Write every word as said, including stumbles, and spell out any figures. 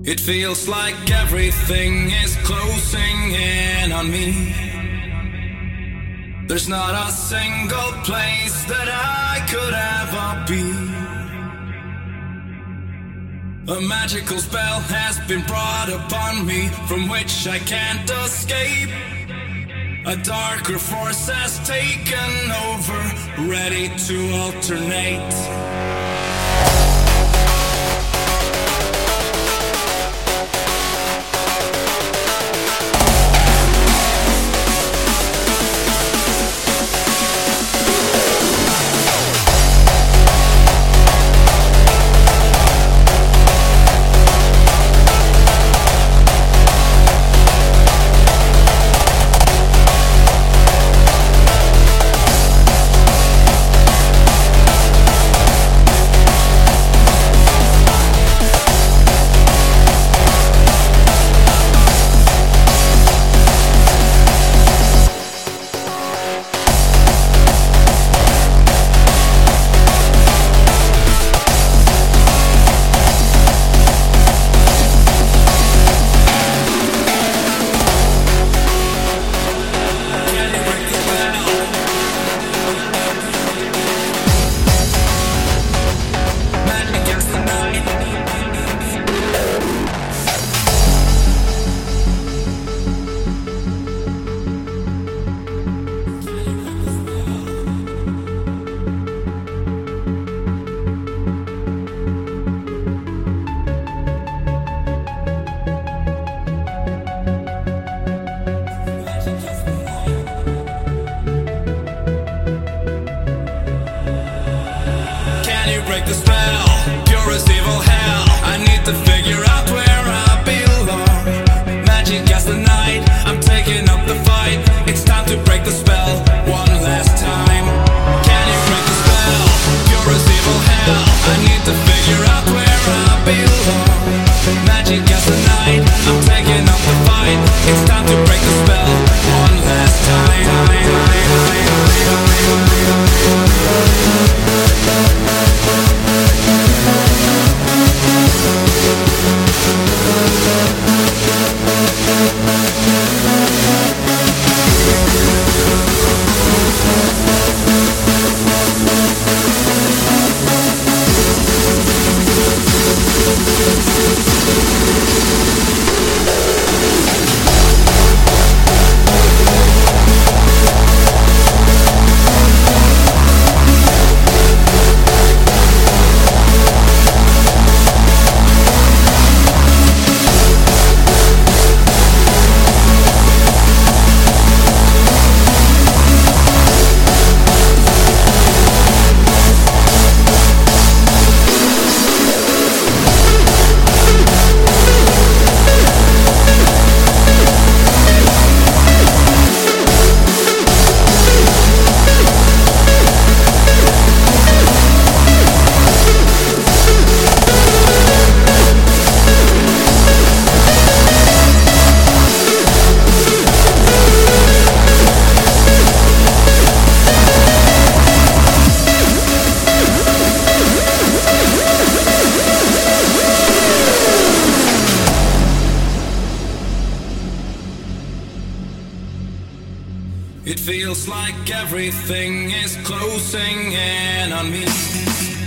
It feels like everything is closing in on me. There's not a single place that I could ever be. A magical spell has been brought upon me from which I can't escape. A darker force has taken over, ready to alternate. Break the spell, pure as evil hell. I need to figure out where I belong. Magic as the night, I'm taking up the fight. It's time to break the spell one last time. Can you break the spell, pure as evil hell? I need to figure out where I belong. Magic as the night, I'm taking up the fight. It's time to break the spell one last time. It feels like everything is closing in on me.